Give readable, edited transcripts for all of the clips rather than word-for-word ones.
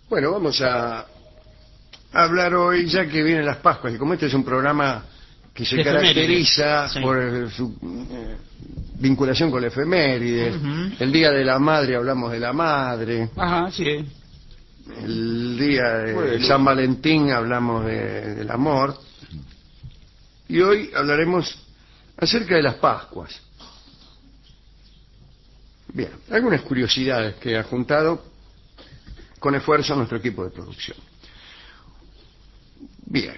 Bueno, vamos a hablar hoy, ya que vienen las Pascuas, y como este es un programa que se caracteriza por su vinculación con la efemérides. El Día de la Madre hablamos de la madre. Ajá, sí. El día de San Valentín hablamos del amor. Y hoy hablaremos acerca de las Pascuas. Bien, algunas curiosidades que ha juntado con esfuerzo nuestro equipo de producción. Bien.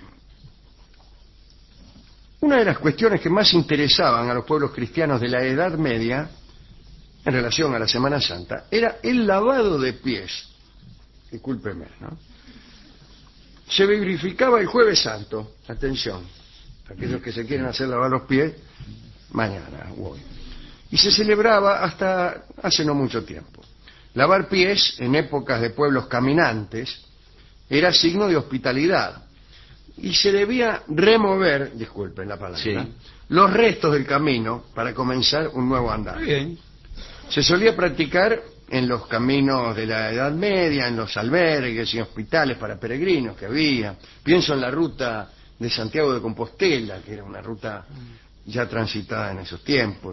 Una de las cuestiones que más interesaban a los pueblos cristianos de la Edad Media, en relación a la Semana Santa, era el lavado de pies. Discúlpeme, ¿no? Se verificaba el Jueves Santo, atención, aquellos que se quieren hacer lavar los pies, mañana o hoy. Y se celebraba hasta hace no mucho tiempo. Lavar pies en épocas de pueblos caminantes era signo de hospitalidad. Y se debía remover, disculpen la palabra, sí, los restos del camino para comenzar un nuevo andar. Bien. Se solía practicar en los caminos de la Edad Media, en los albergues y hospitales para peregrinos que había. Pienso en la ruta de Santiago de Compostela, que era una ruta ya transitada en esos tiempos.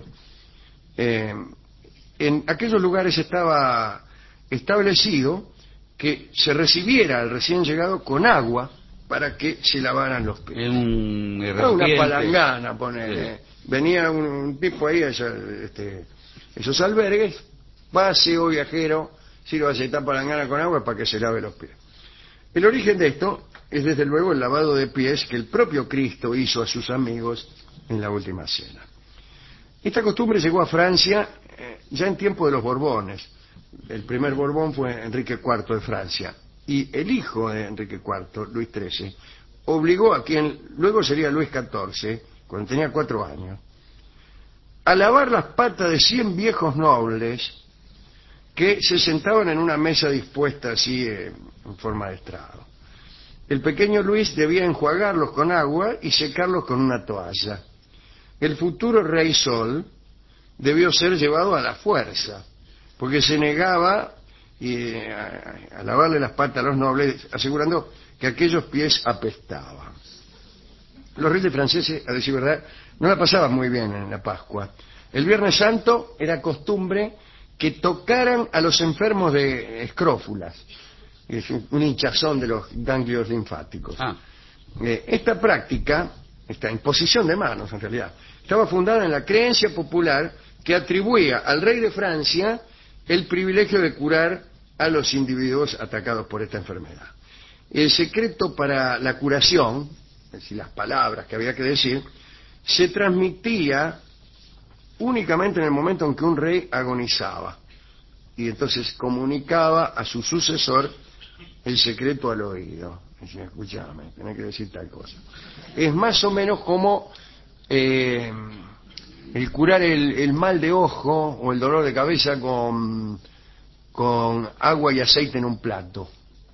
En aquellos lugares estaba establecido que se recibiera al recién llegado con agua para que se lavaran los pies. Una palangana, ponele. Sí. Venía un tipo ahí a esos albergues, pase o viajero, sírvase esta palangana con agua para que se lave los pies. El origen de esto es desde luego el lavado de pies que el propio Cristo hizo a sus amigos en la última cena. Esta costumbre llegó a Francia ya en tiempo de los Borbones. El primer Borbón fue Enrique IV de Francia. Y el hijo de Enrique IV, Luis XIII, obligó a quien luego sería Luis XIV, cuando tenía 4 años, a lavar las patas de 100 viejos nobles que se sentaban en una mesa dispuesta así en forma de estrado. El pequeño Luis debía enjuagarlos con agua y secarlos con una toalla. El futuro rey Sol debió ser llevado a la fuerza, porque se negaba a lavarle las patas a los nobles, asegurando que aquellos pies apestaban. Los reyes franceses, a decir verdad, no la pasaban muy bien en la Pascua. El Viernes Santo era costumbre que tocaran a los enfermos de escrófulas, es un hinchazón de los ganglios linfáticos. Esta práctica, esta imposición de manos en realidad, estaba fundada en la creencia popular que atribuía al rey de Francia el privilegio de curar a los individuos atacados por esta enfermedad. El secreto para la curación, es decir, las palabras que había que decir, se transmitía únicamente en el momento en que un rey agonizaba, y entonces comunicaba a su sucesor el secreto al oído. Decía, escúchame, tenés que decir tal cosa. Es más o menos como el curar el mal de ojo o el dolor de cabeza con agua y aceite en un plato.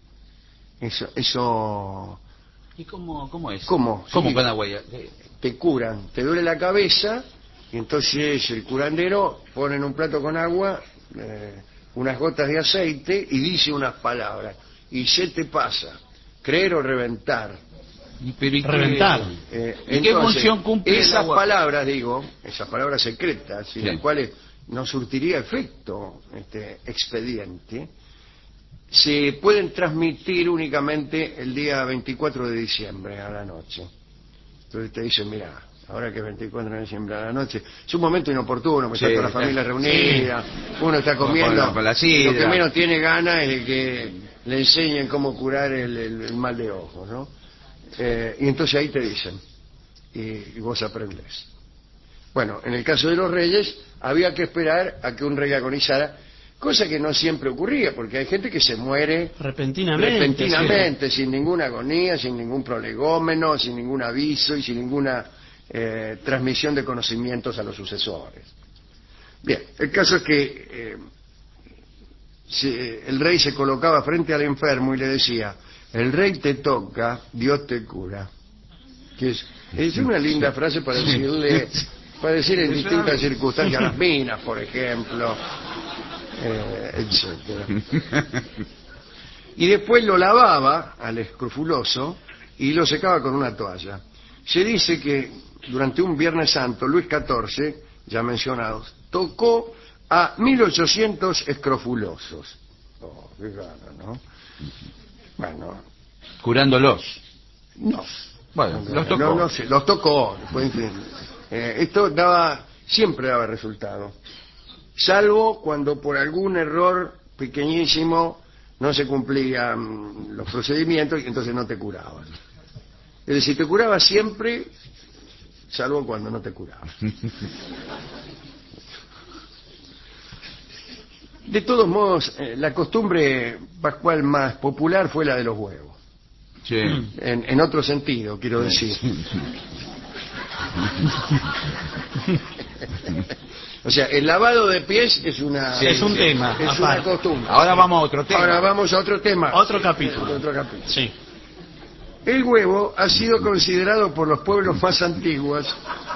Eso. ¿Y cómo es? ¿Cómo? ¿Cómo Sí, con agua? te curan, te duele la cabeza, y entonces el curandero pone en un plato con agua unas gotas de aceite y dice unas palabras, y se te pasa, creer o reventar. Reventar. ¿Y qué función cumple esas palabras, esas palabras secretas, sin las cuales no surtiría efecto este expediente, se pueden transmitir únicamente el día 24 de diciembre a la noche? Entonces te dicen, mira, ahora que es 24 de diciembre a la noche, es un momento inoportuno, porque está toda la familia reunida, uno está comiendo, lo que menos tiene ganas es de que le enseñen cómo curar el mal de ojo, ¿no? Y entonces ahí te dicen, y vos aprendés. Bueno, en el caso de los reyes, había que esperar a que un rey agonizara, cosa que no siempre ocurría, porque hay gente que se muere repentinamente, sin ninguna agonía, sin ningún prolegómeno, sin ningún aviso y sin ninguna transmisión de conocimientos a los sucesores. Bien, el caso es que el rey se colocaba frente al enfermo y le decía, el rey te toca, Dios te cura. Que es una linda frase para decirle, para decir en distintas circunstancias, las minas, por ejemplo, etcétera. y después lo lavaba al escrofuloso y lo secaba con una toalla. Se dice que durante un Viernes Santo, Luis XIV, ya mencionados, tocó a 1800 escrofulosos. Oh, qué raro, ¿no? Bueno. Curándolos. No. Bueno, los tocó. No sé, los tocó. Después, en fin. Esto siempre daba resultado. Salvo cuando por algún error pequeñísimo no se cumplían los procedimientos y entonces no te curaban. Es decir, te curaba siempre, salvo cuando no te curaba. De todos modos, la costumbre pascual más popular fue la de los huevos. Sí. En otro sentido, quiero decir. O sea, el lavado de pies es una... Sí, es un tema. Es aparte. una costumbre. Ahora vamos a otro tema. Ahora vamos a otro tema. Otro capítulo. Otro capítulo. Sí. El huevo ha sido considerado por los pueblos más antiguos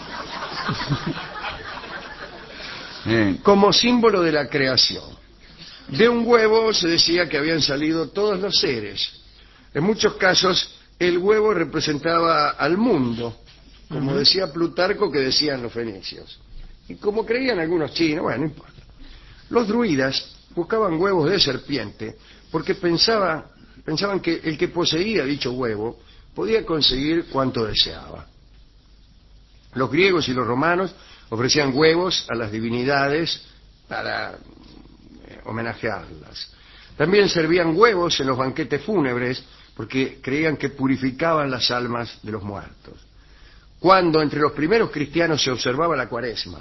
como símbolo de la creación. De un huevo se decía que habían salido todos los seres. En muchos casos, el huevo representaba al mundo, como decía Plutarco, que decían los fenicios. Y como creían algunos chinos, bueno, no importa. Los druidas buscaban huevos de serpiente porque pensaban que el que poseía dicho huevo podía conseguir cuanto deseaba. Los griegos y los romanos ofrecían huevos a las divinidades para homenajearlas. También servían huevos en los banquetes fúnebres porque creían que purificaban las almas de los muertos. Cuando entre los primeros cristianos se observaba la Cuaresma,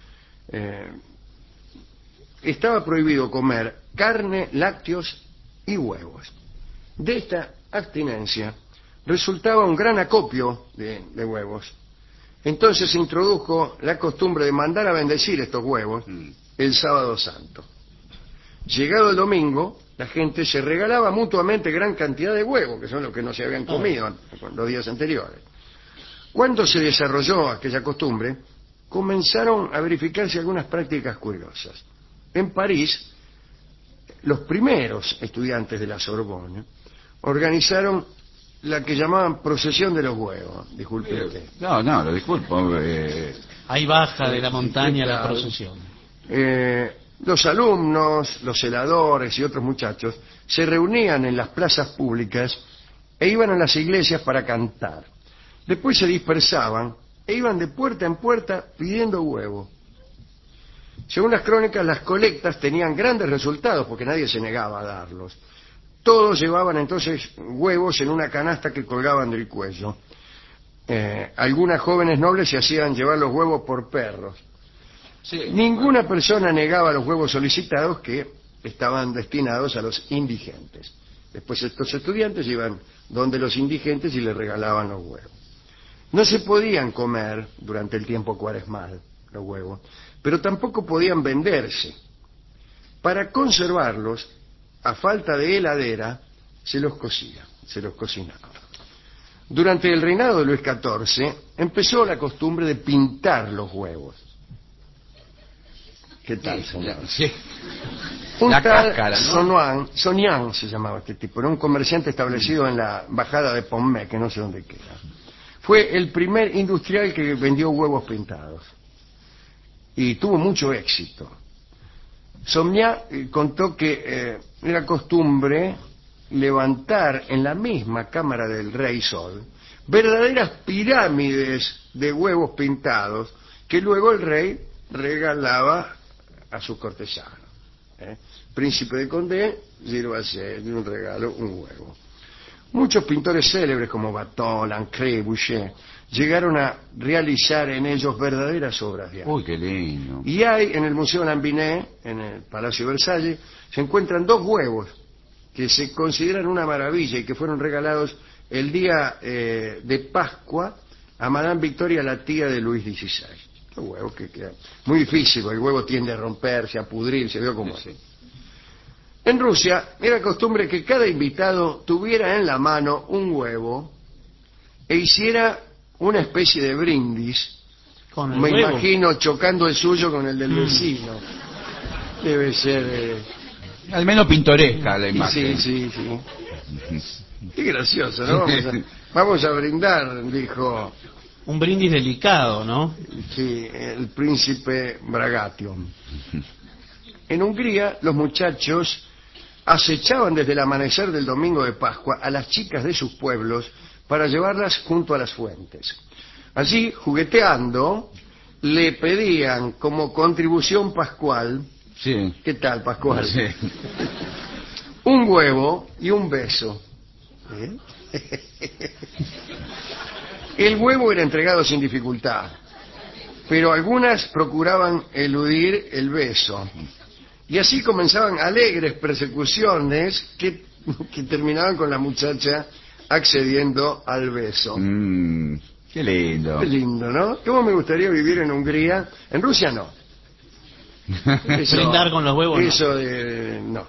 estaba prohibido comer carne, lácteos y huevos. De esta abstinencia resultaba un gran acopio de huevos. Entonces se introdujo la costumbre de mandar a bendecir estos huevos el sábado santo. Llegado el domingo, la gente se regalaba mutuamente gran cantidad de huevos, que son los que no se habían comido los días anteriores. Cuando se desarrolló aquella costumbre, comenzaron a verificarse algunas prácticas curiosas. En París, los primeros estudiantes de la Sorbona organizaron la que llamaban procesión de los huevos. Disculpe usted. No, lo disculpo. Ahí baja de la montaña la procesión. Los alumnos, los celadores y otros muchachos se reunían en las plazas públicas e iban a las iglesias para cantar. Después se dispersaban e iban de puerta en puerta pidiendo huevos. Según las crónicas, las colectas tenían grandes resultados porque nadie se negaba a darlos. Todos llevaban entonces huevos en una canasta que colgaban del cuello. Algunas jóvenes nobles se hacían llevar los huevos por perros. Sí, ninguna persona negaba los huevos solicitados, que estaban destinados a los indigentes. Después estos estudiantes iban donde los indigentes y les regalaban los huevos. No se podían comer durante el tiempo cuaresmal los huevos, pero tampoco podían venderse. Para conservarlos, a falta de heladera, se los cocinaba. Durante el reinado de Luis XIV empezó la costumbre de pintar los huevos. ¿Qué tal, señor? Sí. Un la tal cáscara, ¿no? Sognan se llamaba este tipo, era un comerciante establecido en la bajada de Pommé, que no sé dónde queda. Fue el primer industrial que vendió huevos pintados y tuvo mucho éxito. Sognan contó que era costumbre levantar en la misma cámara del Rey Sol verdaderas pirámides de huevos pintados que luego el rey regalaba a sus cortesanos. Príncipe de Condé, sírvase de un regalo un huevo. Muchos pintores célebres como Watteau, Lancret, Boucher llegaron a realizar en ellos verdaderas obras de arte. Uy, qué lindo. Y hay en el Museo Lambiné, en el Palacio de Versalles, se encuentran dos huevos que se consideran una maravilla y que fueron regalados el día de Pascua a Madame Victoria, la tía de Luis XVI. Los huevos que quedan muy difícil, el huevo tiende a romperse, a pudrirse, veo cómo es. En Rusia era costumbre que cada invitado tuviera en la mano un huevo e hiciera una especie de brindis, me imagino chocando el suyo con el del vecino. Debe ser Al menos pintoresca la imagen. Sí. Qué gracioso, ¿no? Vamos a brindar, dijo. Un brindis delicado, ¿no? Sí, el príncipe Bragation. En Hungría, los muchachos acechaban desde el amanecer del domingo de Pascua a las chicas de sus pueblos para llevarlas junto a las fuentes. Allí, jugueteando, le pedían como contribución pascual, Sí. ¿qué tal, Pascual? Sí. Un huevo y un beso. El huevo era entregado sin dificultad, pero algunas procuraban eludir el beso. Y así comenzaban alegres persecuciones que terminaban con la muchacha accediendo al beso. Qué lindo. Qué lindo, ¿no? ¿Cómo me gustaría vivir en Hungría? En Rusia no. Brindar con los huevos, no. Eso no.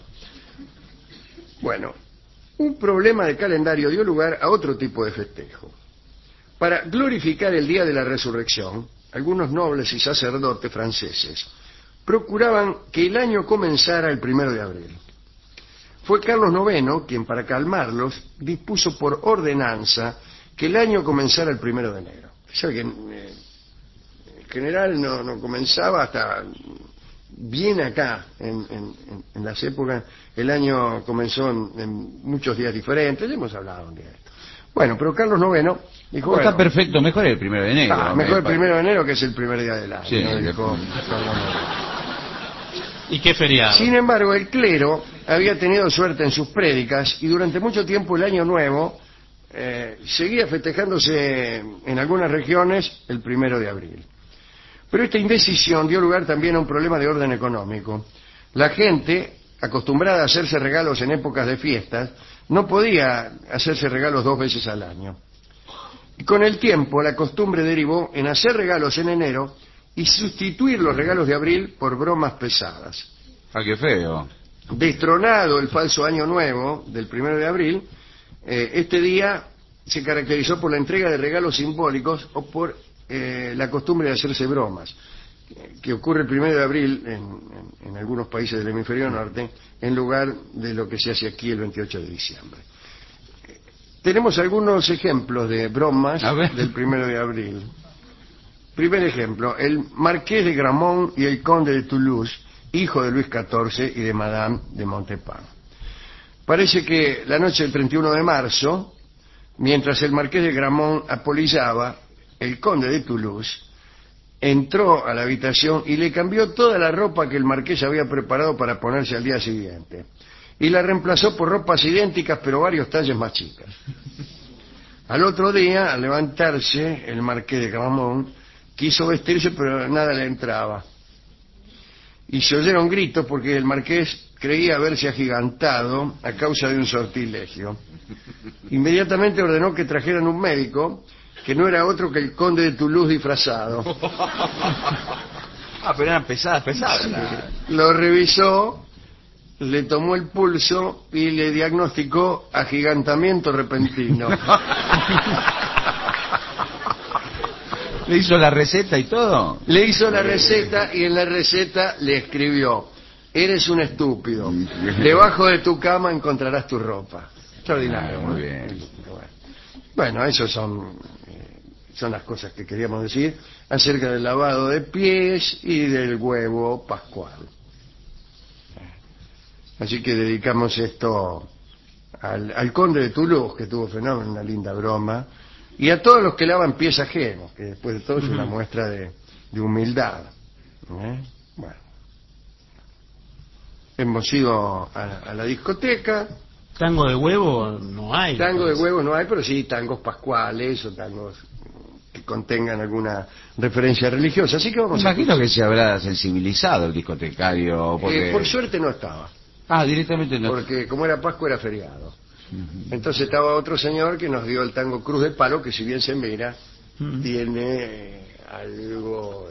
Bueno, un problema de calendario dio lugar a otro tipo de festejo. Para glorificar el día de la resurrección, algunos nobles y sacerdotes franceses procuraban que el año comenzara el 1 de abril. Fue Carlos IX quien, para calmarlos, dispuso por ordenanza que el año comenzara el 1 de enero. ¿Sabe que en general no comenzaba hasta bien acá, en las épocas? El año comenzó en muchos días diferentes, ya hemos hablado un día de esto. Bueno, pero Carlos IX dijo... Está perfecto, mejor el 1 de enero. Mejor el 1 de enero, que es el primer día del año. Sí, dijo Carlos IX. ¿Y qué feriado? Sin embargo, el clero había tenido suerte en sus prédicas y durante mucho tiempo el Año Nuevo seguía festejándose en algunas regiones el 1 de abril. Pero esta indecisión dio lugar también a un problema de orden económico. La gente, acostumbrada a hacerse regalos en épocas de fiestas, no podía hacerse regalos 2 veces al año. Y con el tiempo, la costumbre derivó en hacer regalos en enero y sustituir los regalos de abril por bromas pesadas. Ah, qué feo. Destronado el falso Año Nuevo del 1 de abril, este día se caracterizó por la entrega de regalos simbólicos o por la costumbre de hacerse bromas, que ocurre el 1 de abril en algunos países del hemisferio norte, en lugar de lo que se hace aquí el 28 de diciembre. Tenemos algunos ejemplos de bromas del 1 de abril. Primer ejemplo, el marqués de Gramont y el conde de Toulouse, hijo de Luis XIV y de Madame de Montespan. Parece que la noche del 31 de marzo, mientras el marqués de Gramont apolillaba, el conde de Toulouse entró a la habitación y le cambió toda la ropa que el marqués había preparado para ponerse al día siguiente, y la reemplazó por ropas idénticas pero varios talles más chicas. Al otro día, al levantarse, el marqués de Gramont quiso vestirse, pero nada le entraba. Y se oyeron gritos porque el marqués creía haberse agigantado a causa de un sortilegio. Inmediatamente ordenó que trajeran un médico, que no era otro que el conde de Toulouse disfrazado. Pero eran pesadas. Lo revisó, le tomó el pulso y le diagnosticó agigantamiento repentino. ¿Le hizo la receta y todo? Le hizo la receta y en la receta le escribió: eres un estúpido, debajo de tu cama encontrarás tu ropa. Extraordinario. Muy bien. Bueno, esas son las cosas que queríamos decir acerca del lavado de pies y del huevo pascual. Así que dedicamos esto al conde de Toulouse, que tuvo fenómeno, una linda broma, y a todos los que lavan pies ajenos, que después de todo es una muestra de humildad. Bueno, hemos ido a la discoteca. Tango de huevo no hay. Tango de huevo no hay, pero sí tangos pascuales o tangos que contengan alguna referencia religiosa. Así que vamos Imagino que se habrá sensibilizado el discotecario. Porque... por suerte no estaba. Directamente no. Porque como era Pascua era feriado. Entonces estaba otro señor que nos dio el tango Cruz de Palo, que si bien se mira, tiene algo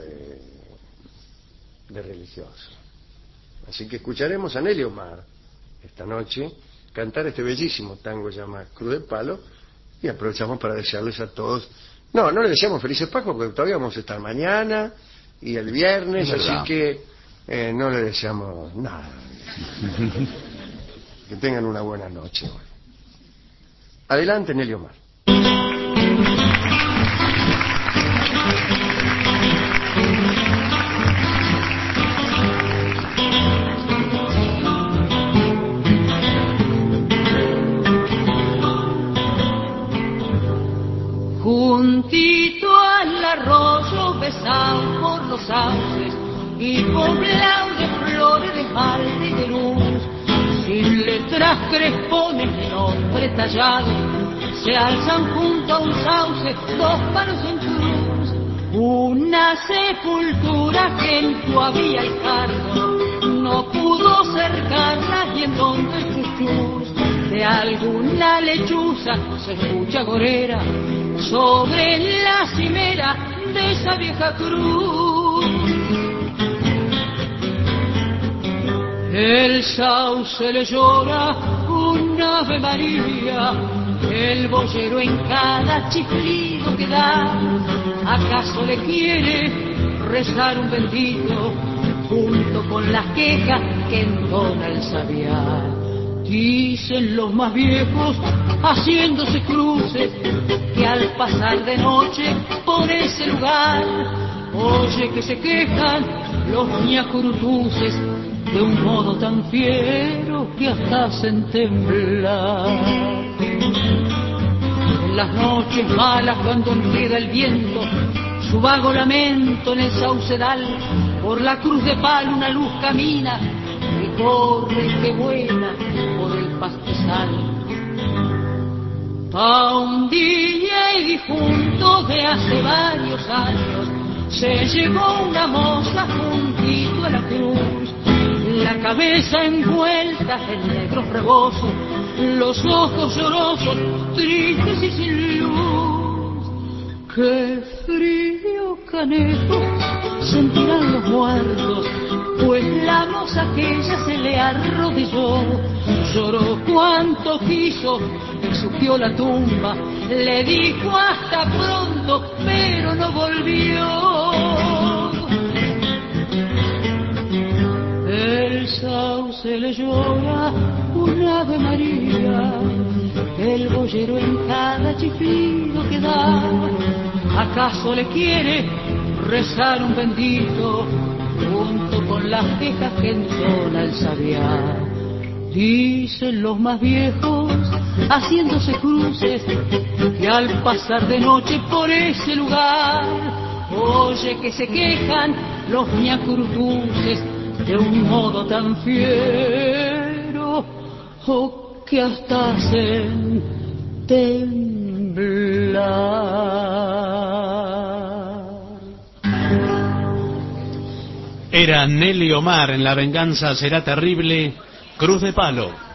de religioso. Así que escucharemos a Nelly Omar esta noche cantar este bellísimo tango que se llama Cruz de Palo, y aprovechamos para desearles a todos, no le deseamos felices Pascua porque todavía vamos a estar mañana y el viernes, así que no le deseamos nada. Que tengan una buena noche. Adelante, Nelly Omar. Juntito al arroyo besado por los sauces y poblado de flores de malta y de luz, sin letras crespones ni nombre tallado, se alzan junto a un sauce dos palos en cruz, una sepultura que en tu había el cardo no pudo cercarla y en donde el chuchús de alguna lechuza se escucha gorera sobre la cimera de esa vieja cruz. El sauce le llora un Ave María, el boyero en cada chiflido que da, ¿acaso le quiere rezar un bendito junto con las quejas que entona el sabiá? Dicen los más viejos, haciéndose cruces, que al pasar de noche por ese lugar, oye que se quejan los ñacurutuces de un modo tan fiero que hasta hacen temblar. En las noches malas cuando enreda el viento su vago lamento en el saucedal, por la cruz de palo una luz camina que corre y que vuela por el pastizal. A un día y difunto de hace varios años se llevó una moza juntito a la cruz, la cabeza envuelta en negros rebosos, los ojos llorosos, tristes y sin luz. ¡Qué frío canejo sentirán los muertos! Pues la moza aquella se le arrodilló, lloró cuanto quiso, exupió la tumba, le dijo hasta pronto, pero no volvió. El sauce le llora un Ave María, el boyero en cada chiflido que da, ¿acaso le quiere rezar un bendito junto con las quejas que entona el sabiá? Dicen los más viejos, haciéndose cruces, que al pasar de noche por ese lugar, oye que se quejan los ñacurutuces de un modo tan fiero, o que hasta hacen temblar. Era Nelly Omar en La venganza será terrible, Cruz de Palo.